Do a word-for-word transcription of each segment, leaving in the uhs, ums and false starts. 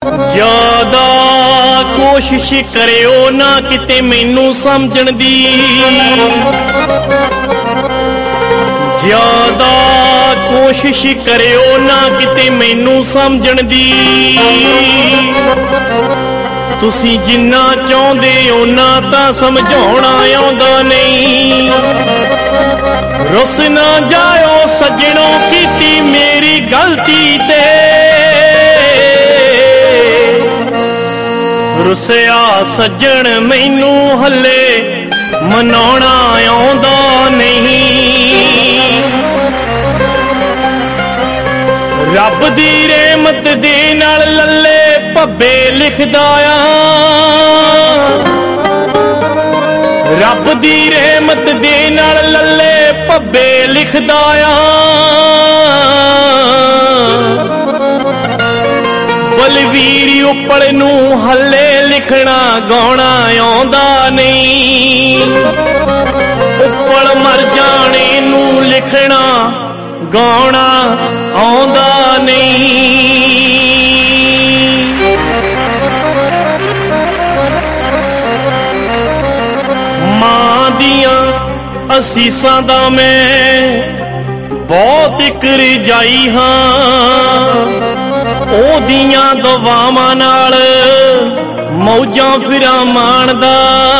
ज्यादा कोशिश करियो ना किते मैनू समझण दी, ज्यादा कोशिश करियो ना किते मैनू समझण दी। तुसी जिन्ना चाहुंदे उन्ना तां समझाउणा आउंदा नहीं। रुस ना जाओ सज्जणों कीती मेरी गलती ते, रुसिया सज्जण मैनू हले मनाउणा आउंदा नहीं। रब दी रहमत दे नाल लल्ले भब्बे लिखदा आ, रब दी रहमत दे नाल लल्ले भब्बे लिखदा आ। बलवीर उपल नू हले लिखना गाउणा आउंदा नहीं। उपल मर जाने नू लिखना गाउणा आउंदा नहीं। मां दियां असीसां दा मैं बहुत इक रिजाई हां। ओदियां दुआवां नाल मौजां फिरां माणदा,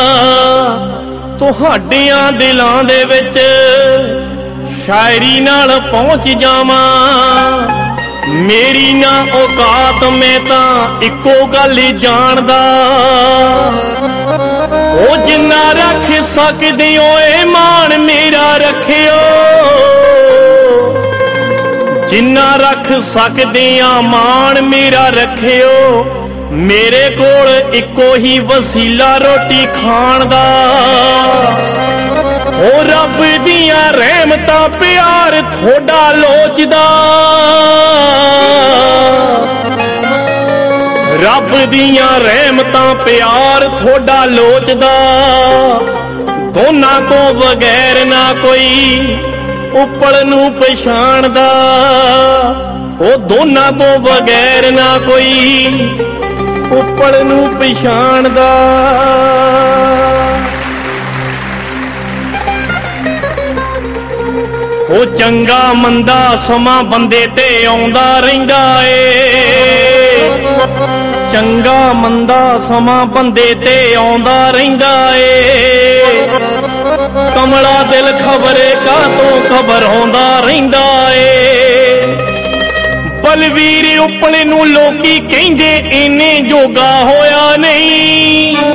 तुहाडियां दिलां दे विच शायरी नाल पहुंच जावां। मेरी ना औकात मैं तां इक्को गल ही जानदा, ओ जिन्ना रख सकदे हो ए मान मेरा रखियो। जिन्ना रख सकदे आ मान मेरा रखियो। मेरे कोल इक्को ही वसीला रोटी खाण दा, ओ रब दियां रहमतां प्यार थोड़ा लोचदा। रब दियां रहमतां प्यार थोड़ा लोचदा। दोनां तो बगैर ना कोई उपल नू पछाणदा, ओ दोनां तो बगैर ना कोई उपल नू पछाणदा। ओ चंगा मंदा समा बंदे ते आउंदा रहिंदा ए। चंगा मंदा समा बंदे ते आउंदा रहिंदा ए। कमला दिल खबरे का तो खबर होंदा रहिंदा ए। बलवीर उपले नू लोकी कहिंदे इन्ने जोगा होया नहीं।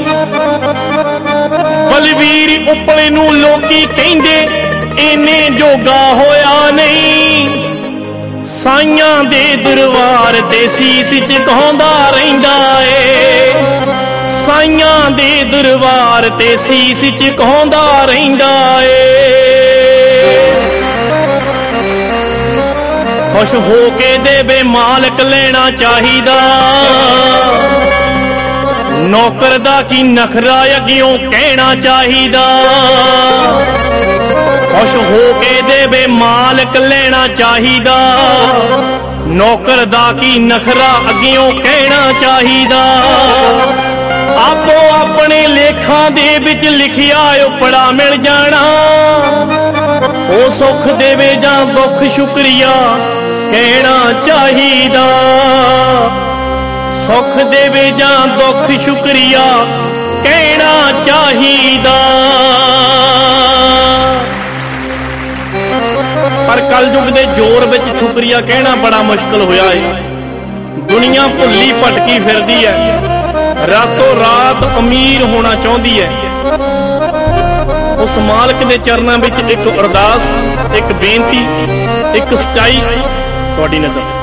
बलवीर उपले नू लोकी कहिंदे इन्ने जोगा होया नहीं। साइयां दे दरबार ते सीस झुकाउंदा रहिंदा ए। साइयां दे दरबार ते सीस झुकाउंदा रहिंदा ए। खुश हो के देवे मालक लेना चाहिदा। नौकर दा की नखरा अग्गियों कहना चाहिदा। खुश हो के देवे मालक लेना चाहिदा। नौकर दा की नखरा अग्गियों कहना चाहिदा। आपो अपने लेखा दे विच लिखिया उपड़ा मिल जाना। ओ सुख देवे जां दुख शुक्रिया कहना चाहिदा। सुख देवे जां दुख शुक्रिया कहना चाहिदा। पर कलयुग दे जोर विच शुक्रिया कहना बड़ा मुश्किल होया है। दुनिया भुल्ली भटकी फिरदी है, रातों रात अमीर होना चाहती है। उस मालक दे चरनां विच एक अरदास, एक बेनती, एक सच्चाई तुहाडी नज़र